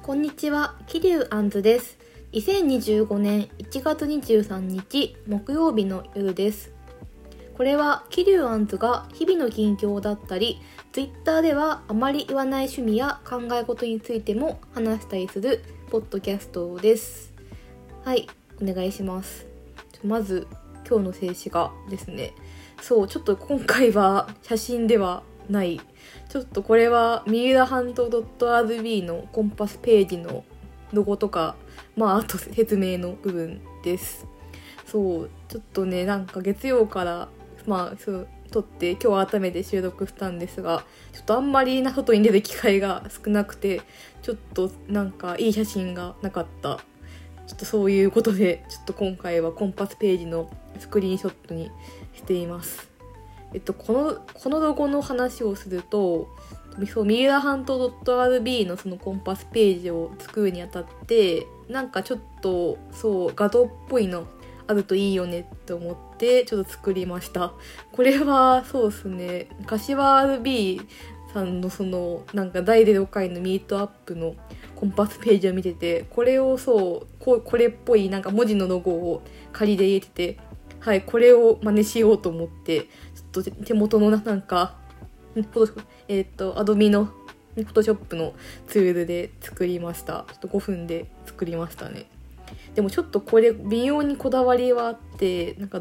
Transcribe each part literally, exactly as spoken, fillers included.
こんにちは、桐生あんずです。にせんにじゅうごねんいちがつにじゅうさんにち木曜日の夜です。これは桐生あんずが日々の近況だったり、Twitter ではあまり言わない趣味や考え事についても話したりするポッドキャストです。はい、お願いします。まず今日の静止画ですね。そう、ちょっと今回は写真ではない。ちょっとこれは三浦半島 .rb のコンパスページのロゴとか、まああと説明の部分です。そう、ちょっとね、なんか月曜からまあそう撮って今日改めて収録したんですが、ちょっとあんまりな外に出る機会が少なくて、ちょっとなんかいい写真がなかった。ちょっとそういうことで、ちょっと今回はコンパスページのスクリーンショットにしています。えっと、この、このロゴの話をすると、そう、三浦半島 .rb のそのコンパスページを作るにあたって、なんかちょっと、そう、画像っぽいのあるといいよねって思って、ちょっと作りました。これは、そうですね、柏 アールビー さんのその、なんかだいゼロかいのミートアップのコンパスページを見てて、これをそう、こ, これっぽいなんか文字のロゴを仮で入れてて、はい、これを真似しようと思って、ちょっと手元のなんか、えっと、アドビのフォトショップのツールで作りました。ちょっとごふんで作りましたね。でもちょっとこれ微妙にこだわりはあって、なんか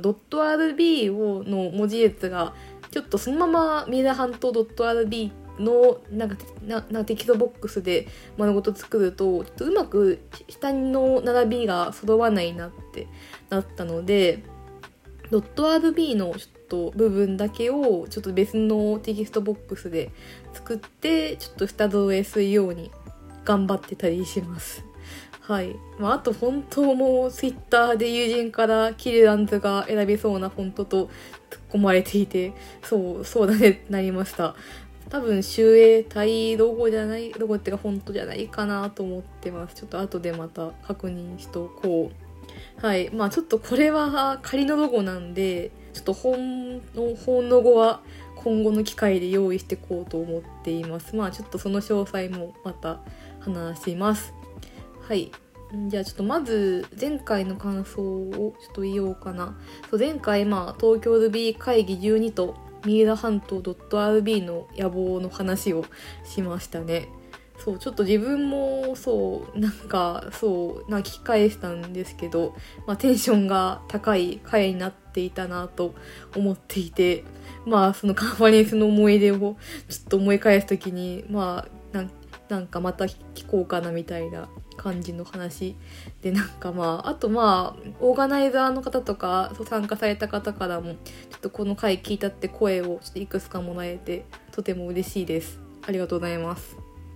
.rb をの文字列が、ちょっとそのまま三浦半島 .rb のなんかななんかテキストボックスで丸ごと作ると、ちょっとうまく下の並びが揃わないなってなったので、.rb のちょっと部分だけをちょっと別のテキストボックスで作って、ちょっと下取れするように頑張ってたりします。はい。まあ、あと本当も Twitter で友人からキルアンズが選べそうなフォントと突っ込まれていて、そう、そうだねってなりました。多分、集英体ロゴじゃない、ロゴっていうかフォントじゃないかなと思ってます。ちょっと後でまた確認しとこう。はい。まあちょっとこれは仮のロゴなんで、ちょっと本の、本ロゴは今後の機会で用意していこうと思っています。まあちょっとその詳細もまた話します。はい。じゃあちょっとまず前回の感想をちょっと言おうかな。そう前回まあ東京 ルビー 会議じゅうにと三浦半島 .rb の野望の話をしましたね。そう、ちょっと自分もそう、なんかそう、なんか聞き返したんですけど、まあテンションが高い回になっていたなと思っていて、まあそのカンファレンスの思い出をちょっと思い返すときに、まあなんなんかまた聞こうかなみたいな感じの話で、なんかまあ、あとまあ、オーガナイザーの方とか、そう参加された方からも、ちょっとこの回聞いたって声をちょっといくつかもらえて、とても嬉しいです。ありがとうございます。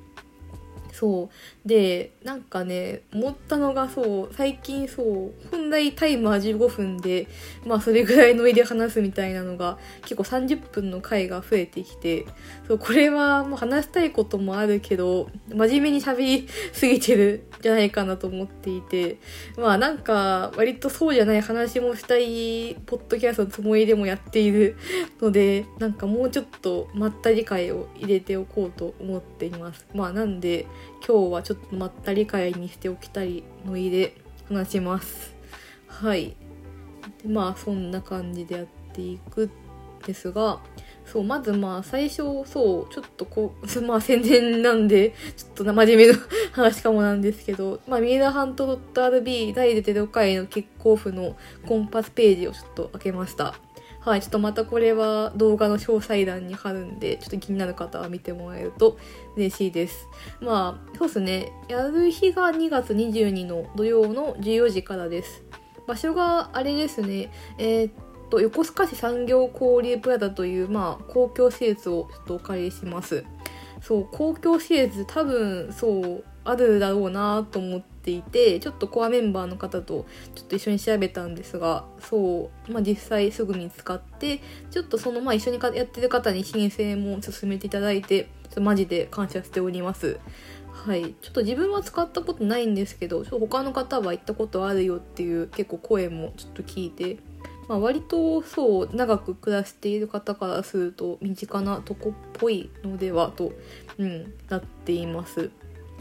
そうで、なんかね思ったのが、そう最近そう本来タイムはじゅうごふんで、まあそれぐらいの上で話すみたいなのが結構さんじゅっぷんの回が増えてきて、そうこれはもう話したいこともあるけど真面目に喋りすぎてるんじゃないかなと思っていて、まあなんか割とそうじゃない話もしたいポッドキャストのつもりでもやっているので、なんかもうちょっとまったり回を入れておこうと思っています。まあなんで今日はちょっとまったり会にしておきたいのいで話します。はい。でまあそんな感じでやっていくんですが、そうまずまあ最初そうちょっとこうまあ宣伝なんでちょっと真面目な話かもなんですけど、まあ三浦半島 .rb だいゼロかいのキックオフのコンパスページをちょっと開けました。はい、ちょっとまたこれは動画の詳細欄に貼るんで、ちょっと気になる方は見てもらえると嬉しいです。まあ、そうですね。やる日がにがつにじゅうにの土曜のじゅうよじからです。場所があれですね。えー、っと、横須賀市産業交流プラザという、まあ、公共施設をちょっとお借りします。そう、公共施設多分、そう、あるだろうなと思っていて、ちょっとコアメンバーの方とちょっと一緒に調べたんですが、そう、まあ実際すぐに使って、ちょっとそのまあ一緒にやってる方に申請も進めていただいて、ちょっとマジで感謝しております。はい。ちょっと自分は使ったことないんですけど、ちょっと他の方は行ったことあるよっていう結構声もちょっと聞いて、まあ、割とそう長く暮らしている方からすると身近なとこっぽいのではと、うん、なっています。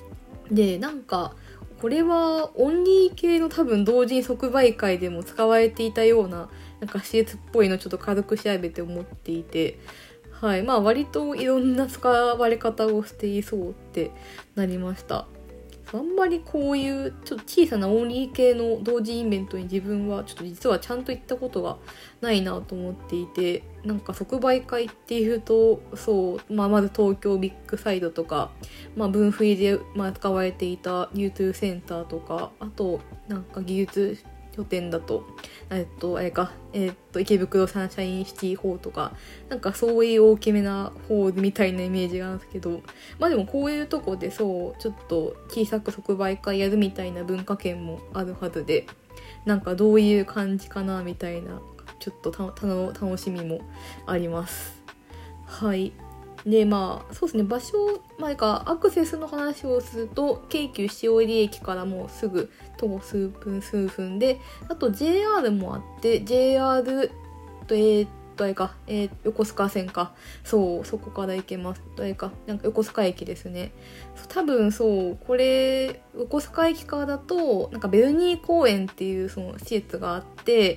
で、なんかこれはオンリー系の多分同人即売会でも使われていたようななんか施設っぽいのをちょっと軽く調べて思っていて、はい、まあ割といろんな使われ方をしていそうってなりました。あんまりこういうちょっと小さなオンリー系の同時イベントに自分はちょっと実はちゃんと行ったことがないなと思っていて、なんか即売会っていうとそう、まあ、まず東京ビッグサイドとか、まあ、分振りで、まあ、使われていた流通センターとか、あとなんか技術拠点だとえっとあれかえっと池袋サンシャインシティホールとか、なんかそういう大きめなホールみたいなイメージがあるんですけど、まあでもこういうとこでそうちょっと小さく即売会やるみたいな文化圏もあるはずで、なんかどういう感じかなみたいなちょっとたたの楽しみもあります。はい。でまあそうですね、場所、まあ、かアクセスの話をすると京急汐入駅からもうすぐ徒歩数分数分で、あと ジェイアール もあって ジェイアール とえー、っとあれか、えー、横須賀線か、そうそこから行けます。あれかなんか横須賀駅ですね。多分そうこれ横須賀駅からだとなんかベルニー公園っていうその施設があって、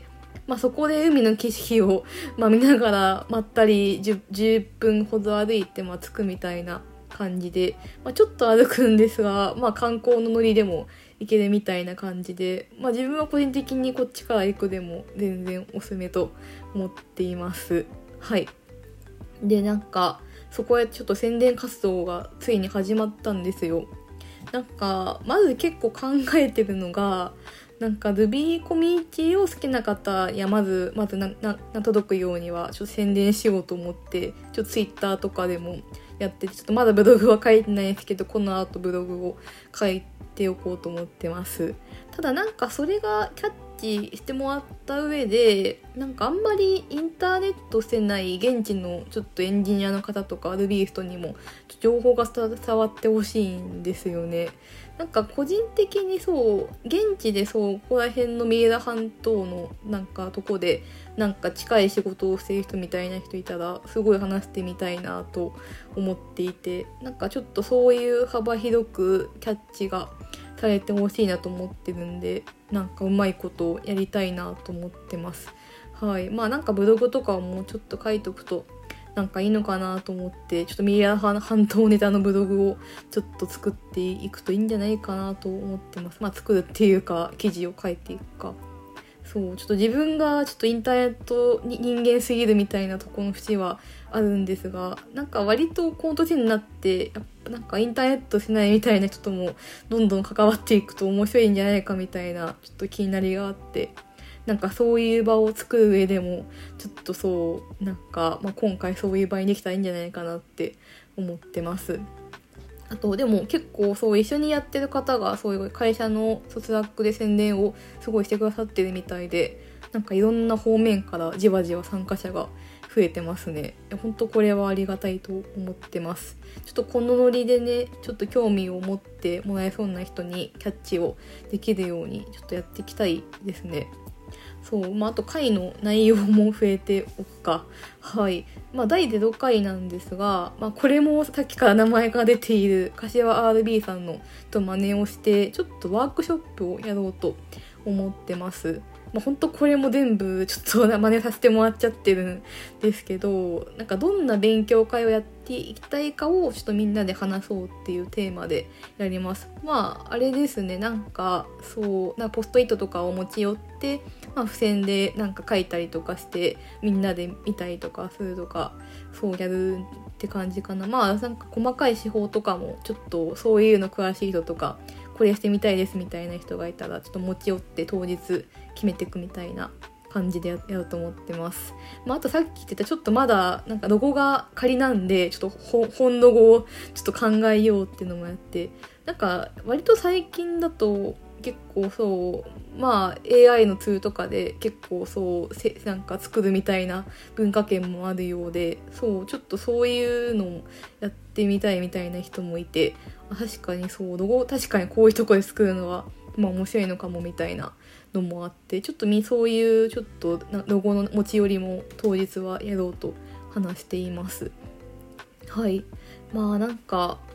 まあ、そこで海の景色を、まあ、見ながらまったり 10, じゅっぷんほど歩いて、まあ、着くみたいな感じで、まあ、ちょっと歩くんですが、まあ、観光のノリでも行けるみたいな感じで、まあ、自分は個人的にこっちから行くでも全然おすすめと思っています。はい。でなんかそこへちょっと宣伝活動がついに始まったんですよ。なんかまず結構考えてるのが、なんか Ruby コミュニティを好きな方やまずまずななな届くようにはちょっと宣伝しようと思って、ちょっと Twitter とかでもやってて、ちょっとまだブログは書いてないんですけど、この後ブログを書いておこうと思ってます。ただなんかそれがキャッチしてもらった上で、なんかあんまりインターネットしてない現地のちょっとエンジニアの方とか Rubyist にも情報が伝わってほしいんですよね。なんか個人的にそう現地でそうここら辺の三浦半島のなんかとこでなんか近い仕事をしている人みたいな人いたらすごい話してみたいなと思っていて、なんかちょっとそういう幅広くキャッチがされてほしいなと思ってるんで、なんかうまいことをやりたいなと思ってます。はい。まあなんかブログとかをもうちょっと書いとくとなんかいいのかなと思って、ちょっとミリア半島ネタのブログをちょっと作っていくといいんじゃないかなと思ってます。まあ作るっていうか記事を書いていくか。そうちょっと自分がちょっとインターネットに人間すぎるみたいなところの節はあるんですが、なんか割とこの年になってやっぱなんかインターネットしないみたいな人ともどんどん関わっていくと面白いんじゃないかみたいなちょっと気になりがあって、なんかそういう場を作る上でもちょっとそうなんか、まあ、今回そういう場にできたらいいんじゃないかなって思ってます。あとでも結構そう一緒にやってる方がそういう会社の卒業で宣伝をすごいしてくださってるみたいで、なんかいろんな方面からじわじわ参加者が増えてますね。本当これはありがたいと思ってます。ちょっとこのノリでね、ちょっと興味を持ってもらえそうな人にキャッチをできるようにちょっとやっていきたいですね。そう、まあ、あと回の内容も増えておくか。はい。まあ、だいゼロかいなんですが、まあ、これもさっきから名前が出ている柏 アールビー さんのと真似をして、ちょっとワークショップをやろうと思ってます。まあ、本当これも全部ちょっと真似させてもらっちゃってるんですけど、なんかどんな勉強会をやっていきたいかをちょっとみんなで話そうっていうテーマでやります。まああれですね、なんかそうなんかポストイットとかを持ち寄って、まあ、付箋でなんか書いたりとかしてみんなで見たりとかするとか、そうやるって感じかな。まあなんか細かい手法とかもちょっとそういうの詳しい人とかこれしてみたいですみたいな人がいたらちょっと持ち寄って当日決めていくみたいな感じでやろうと思ってます。まあ、あとさっき言ってたちょっとまだなんかロゴが仮なんでちょっと本ロゴをちょっと考えようっていうのもやって、なんか割と最近だと結構そうまあ エーアイ のツールとかで結構そうせなんか作るみたいな文化圏もあるようで、そうちょっとそういうのをやってみたいみたいな人もいて、確かにそうロゴ確かにこういうとこで作るのはまあ面白いのかもみたいなのもあって、ちょっとそういうちょっとロゴの持ち寄りも当日はやろうと話しています。はい。まあなんか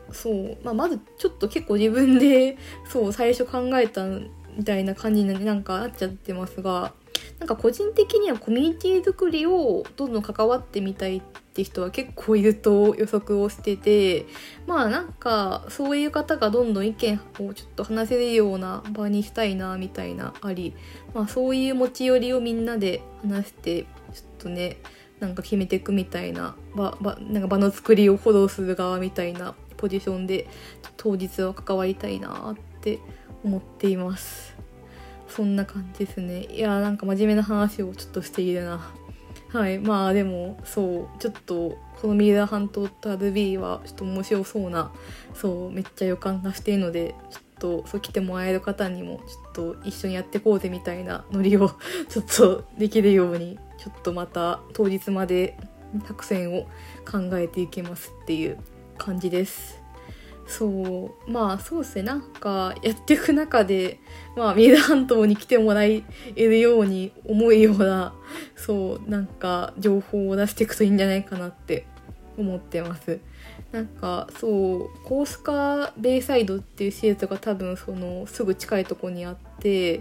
そう、まあ、まずちょっと結構自分でそう最初考えたみたいな感じになんかなっちゃってますが、なんか個人的にはコミュニティ作りをどんどん関わってみたいって人は結構いると予測をしてて、まあなんかそういう方がどんどん意見をちょっと話せるような場にしたいなみたいなあり、まあそういう持ち寄りをみんなで話してちょっとねなんか決めていくみたいな場、場なんか場の作りをフォローする側みたいなポジションで当日は関わりたいなって思っています。そんな感じですね。いやなんか真面目な話をちょっとしているな。はい、まあでもそうちょっとこの三浦半島とアドビーはちょっと面白そうな、そうめっちゃ予感がしているので、ちょっとそう来てもらえる方にもちょっと一緒にやってこうぜみたいなノリをちょっとできるように、ちょっとまた当日まで作戦を考えていけますっていう感じです。そうまあそうですね、なんかやっていく中でまあ三浦半島に来てもらえるように思うようなそうなんか情報を出していくといいんじゃないかなって思ってます。なんかそうコースカベイサイドっていう施設が多分そのすぐ近いところにあって、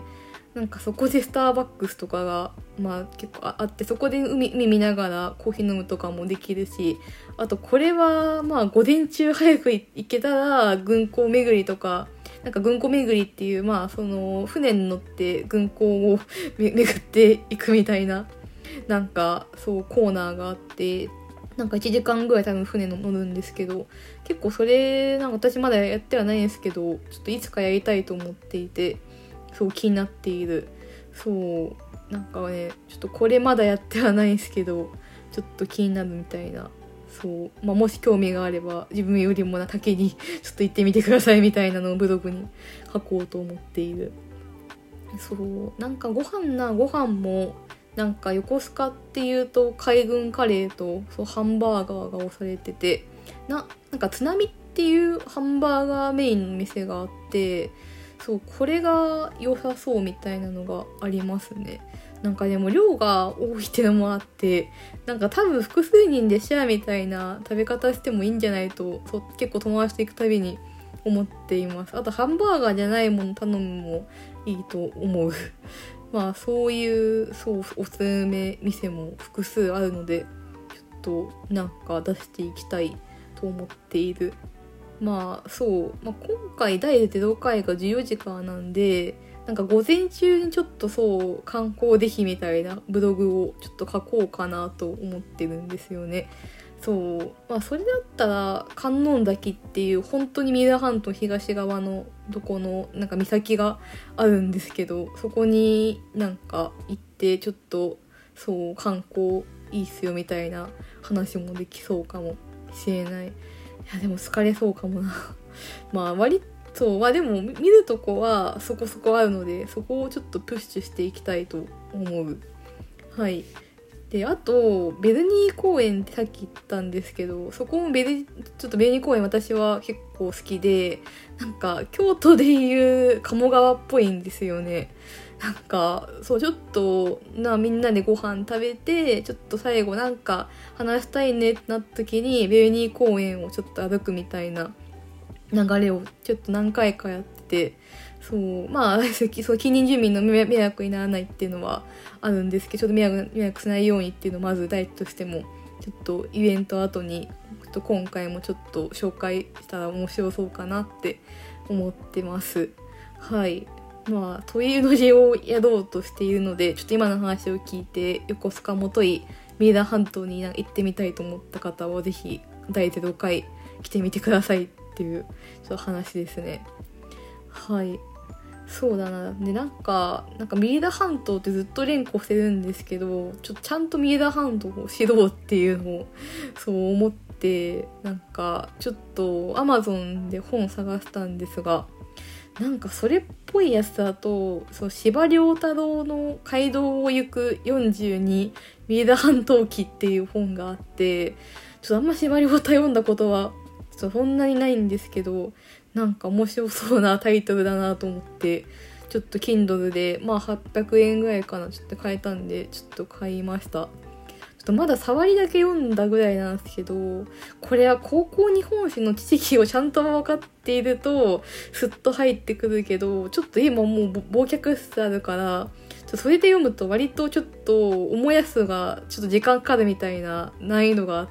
なんかそこでスターバックスとかがまあ結構あって、そこで海海見ながらコーヒー飲むとかもできるし、あとこれはまあ午前中早く行けたら軍港巡りとか、なんか軍港巡りっていうまあその船に乗って軍港を巡っていくみたいななんかそうコーナーがあって、なんかいちじかんぐらい多分船乗るんですけど、結構それなんか私まだやってはないんですけど、ちょっといつかやりたいと思っていて、そう気になっている。そうなんかねちょっとこれまだやってはないんですけど、ちょっと気になるみたいな。そうまあ、もし興味があれば自分よりもな竹にちょっと行ってみてくださいみたいなのをブログに書こうと思っている。そうなんかご飯なご飯もなんか横須賀っていうと海軍カレーとそうハンバーガーが押されてて、ななんか津波っていうハンバーガーメインの店があって、そうこれが良さそうみたいなのがありますね。なんかでも量が多いっていうのもあって、なんか多分複数人でシェアみたいな食べ方してもいいんじゃないと、そう結構友達と行くたびに思っています。あとハンバーガーじゃないもの頼むもいいと思う。まあそういうそうおすすめ店も複数あるので、ちょっとなんか出していきたいと思っている。まあそう、まあ、今回だいゼロかいがじゅうよじかんなんで、なんか午前中にちょっとそう観光できみたいなブログをちょっと書こうかなと思ってるんですよね。そうまあそれだったら観音崎っていう本当に三浦半島東側のどこのなんか岬があるんですけど、そこになんか行ってちょっとそう観光いいっすよみたいな話もできそうかもしれない。いやでも疲れそうかもなまあ割とまあでも見るとこはそこそこあるので、そこをちょっとプッシュしていきたいと思う。はい。であとベルニー公園ってさっき言ったんですけど、そこもベルちょっとベルニー公園私は結構好きで、なんか京都でいう鴨川っぽいんですよね。なんかそうちょっとなみんなでご飯食べてちょっと最後なんか話したいねってなった時にベルニー公園をちょっと歩くみたいな流れをちょっと何回かやってて、そうまあそう近隣住民の迷惑にならないっていうのはあるんですけど、ちょっと迷惑迷惑しないようにっていうのをまず第一としてもちょっとイベント後にちょっと今回もちょっと紹介したら面白そうかなって思ってます。はい。まあというノリをやろうとしているので、ちょっと今の話を聞いて横須賀もとい三浦半島に行ってみたいと思った方はぜひだいゼロかい来てみてくださいっていうちょっと話ですね。はい。そうだな。でなんかなんか三浦半島ってずっと連呼してるんですけど、ちょっとちゃんと三浦半島を知ろうっていうのをそう思って、なんかちょっと Amazon で本探したんですが、なんかそれっぽいやつだとそう司馬遼太郎の街道を行くよんじゅうに三浦半島記っていう本があって、ちょっとあんま司馬遼太読んだことはちょっとそんなにないんですけど、なんか面白そうなタイトルだなと思ってちょっと Kindle でまあはっぴゃくえんぐらいかなちょっと買えたんでちょっと買いました。ちょっとまだ触りだけ読んだぐらいなんですけど、これは高校日本史の知識をちゃんと分かっているとスッと入ってくるけど、ちょっと今もう忘却しつつあるから、ちょそれで読むと割とちょっと思い出すがちょっと時間かかるみたいな難易度があって、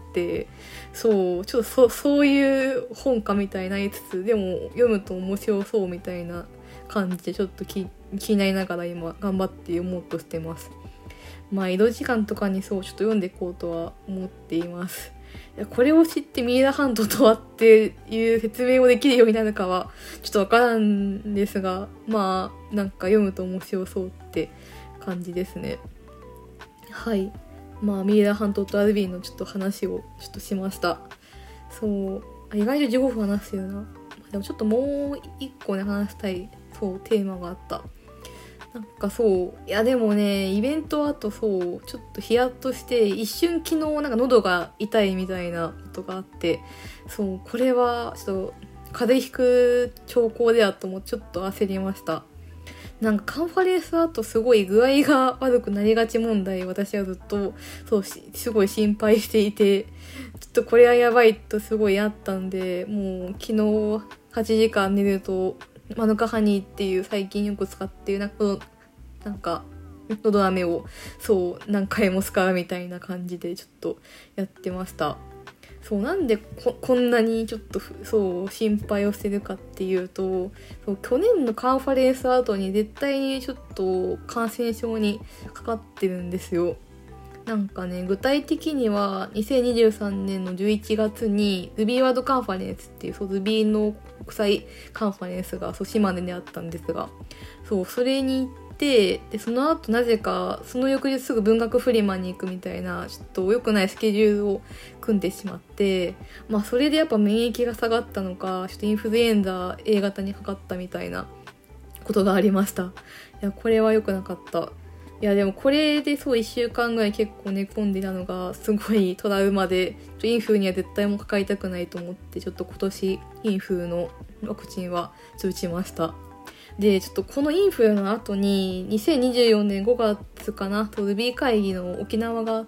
そうちょっと そ, そういう本かみたいになりつつ、でも読むと面白そうみたいな感じでちょっと 気, 気になりながら今頑張って読もうとしてます。まあ移動時間とかにそうちょっと読んでいこうとは思っています。いやこれを知って三浦半島とはっていう説明をできるようになるかはちょっとわからんですが、まあなんか読むと面白そうって感じですね。はい、まあ三浦半島とアルビーのちょっと話をちょっとしました。そう意外とじゅうごふん話してるな。でもちょっともう一個ね話したいそうテーマがあった。なんかそういやでもねイベントあとそうちょっとヒヤッとして一瞬昨日なんか喉が痛いみたいなことがあって、そうこれはちょっと風邪ひく兆候ではともちょっと焦りました。なんかカンファレンスあとすごい具合が悪くなりがち問題、私はずっとそうすごい心配していて、ちょっとこれはやばいとすごいあったんで、もう昨日はちじかん寝るとマヌカハニーっていう最近よく使っているなんかなんかのど飴をそう何回も使うみたいな感じでちょっとやってました。そうなんで こ, こんなにちょっとそう心配をしてるかっていうと、そう去年のカンファレンス後に絶対にちょっと感染症にかかってるんですよ。なんかね具体的にはにせんにじゅうさんねんのじゅういちがつに Ruby ワードカンファレンスっていうそう Ruby の国際カンファレンスがそう島根であったんですが、そうそれに行ってでその後なぜかその翌日すぐ文学フリマに行くみたいなちょっと良くないスケジュールを組んでしまって、まあそれでやっぱ免疫が下がったのかちょっとインフルエンザ A 型にかかったみたいなことがありました。いやこれは良くなかった。いやでもこれでそういっしゅうかんぐらい結構寝込んでたのがすごいトラウマで、インフルには絶対もかかりたくないと思ってちょっと今年インフルのワクチンは打ちました。でちょっとこのインフルの後ににせんにじゅうよねんごがつかなと Ruby 会議の沖縄があって、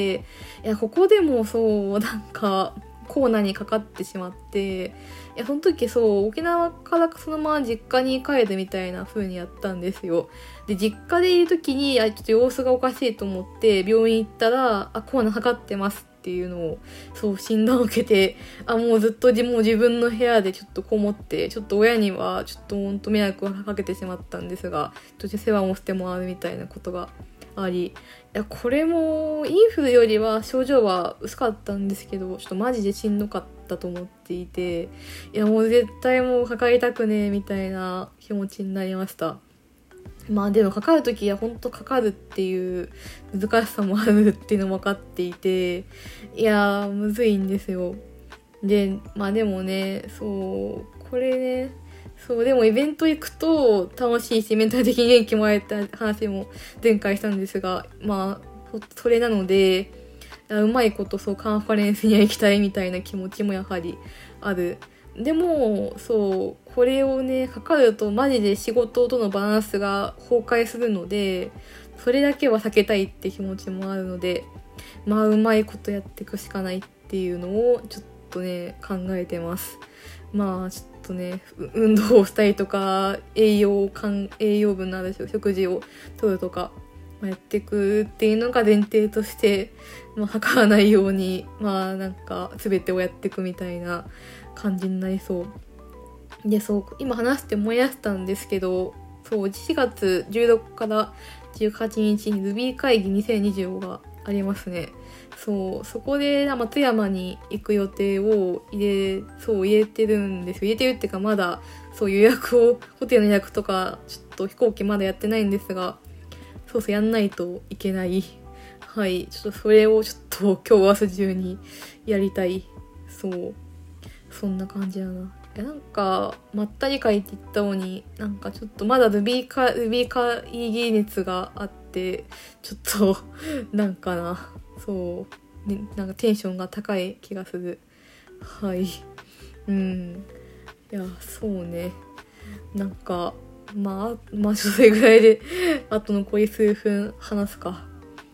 いやここでもそうなんかコロナにかかってしまって、いやその時そう沖縄からそのまま実家に帰るみたいな風にやったんですよ。で実家でいる時にあちょっと様子がおかしいと思って病院行ったらあコロナかかってますっていうのをそう診断を受けて、あもうずっともう自分の部屋でちょっとこもってちょっと親にはちょっとほんと迷惑をかけてしまったんですが、ちょっと世話もしてもらうみたいなことがあり、いやこれもインフルよりは症状は薄かったんですけどちょっとマジでしんどかったと思っていて、いやもう絶対もうかかりたくねえみたいな気持ちになりました。まあでもかかるときは本当かかるっていう難しさもあるっていうのも分かっていて、いやーむずいんですよ。でまあでもねそうこれねそうでもイベント行くと楽しいしメンタル的に元気もらえた話も前回したんですが、まあそれなのでうまいことそうカンファレンスには行きたいみたいな気持ちもやはりある。でもそうこれをねかかるとマジで仕事とのバランスが崩壊するので、それだけは避けたいって気持ちもあるので、まあうまいことやっていくしかないっていうのをちょっとね考えてます。まあちょっとね運動をしたりとか栄養栄養分のある食事をとるとかやっていくっていうのが前提として、まあ、測らないようにまあなんか全てをやっていくみたいな感じになりそうで、そう今話して思い出したんですけど、そうしがつじゅうろくからじゅうはちにちに Ruby 会議にせんにじゅうごがありますね。そうそこで松山に行く予定を入れそう入れてるんですよ。入れてるっていうかまだそう予約をホテルの予約とかちょっと飛行機まだやってないんですが、そうそうやんないといけない。はいちょっとそれをちょっと今日明日中にやりたい。そうそんな感じだな。いやなんかまったり会って言ったのになんかちょっとまだ Ruby か Ruby 会議熱があってちょっとなんかなそうねなんかテンションが高い気がする。はいうんいやそうねなんかまあまあそれぐらいであと残り数分話すか。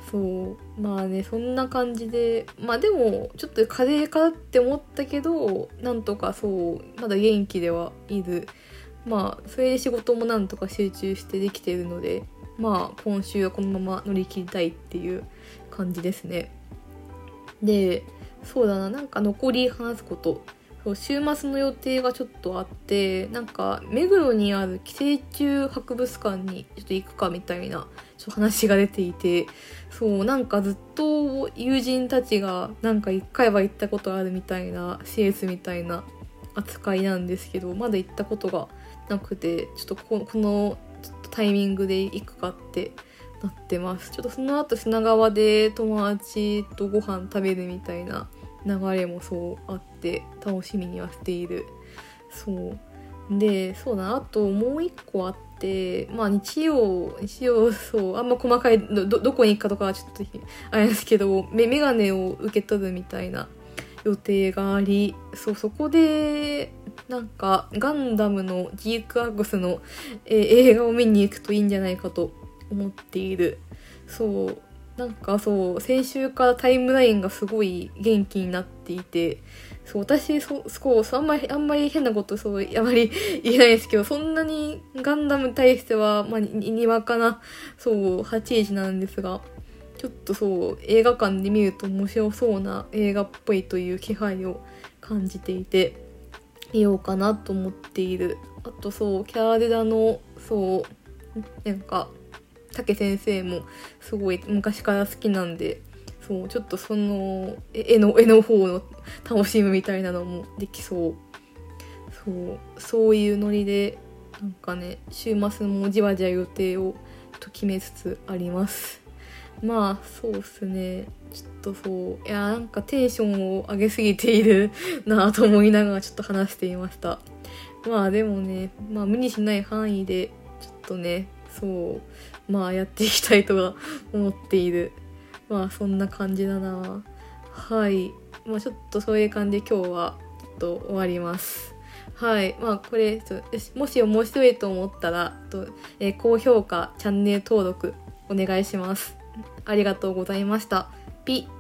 そうまあねそんな感じで、まあでもちょっと風邪かって思ったけどなんとかそうまだ元気ではいる。まあそれで仕事もなんとか集中してできているので、まあ今週はこのまま乗り切りたいっていう感じですね。でそうだな、なんか残り話すこと、そう週末の予定がちょっとあって、なんか目黒にある寄生虫博物館にちょっと行くかみたいなちょっと話が出ていて、そうなんかずっと友人たちがなんか一回は行ったことあるみたいな施設みたいな扱いなんですけど、まだ行ったことがなくて、ちょっとここのちょっとタイミングで行くかってなってます。ちょっとその後品川で友達とご飯食べるみたいな流れもそうあって楽しみにはしている。そうでそうだな、あともう一個あって、まあ日曜日曜そうあんま細かい ど, どこに行くかとかはちょっとあれですけど、メメガネを受け取るみたいな予定があり、そうそこでなんかガンダムのジークアクスの、えー、映画を見に行くといいんじゃないかと思っている。そうなんかそう先週からタイムラインがすごい元気になっていて、そう私そそうそうあんまりあんまり変なことそうあまり言えないですけど、そんなにガンダムに対してはまあににわかなそうはちじなんですが、ちょっとそう映画館で見ると面白そうな映画っぽいという気配を感じていて見ようかなと思っている。あとそうキャーデラのそうなんか竹先生もすごい昔から好きなんで、そうちょっとその絵の絵の方の楽しむみたいなのもできそう。そうそういうノリでなんかね週末もじわじわ予定をと決めつつあります。まあそうっすね、ちょっとそういやなんかテンションを上げすぎているなと思いながらちょっと話していました。まあでもねまあ無理しない範囲でちょっとねそうまあやっていきたいとは思っている。まあそんな感じだな。はい、まあちょっとそういう感じで今日はちょっと終わります。はい、まあこれもし面白いと思ったらと、えー、高評価チャンネル登録お願いします。ありがとうございました。ピ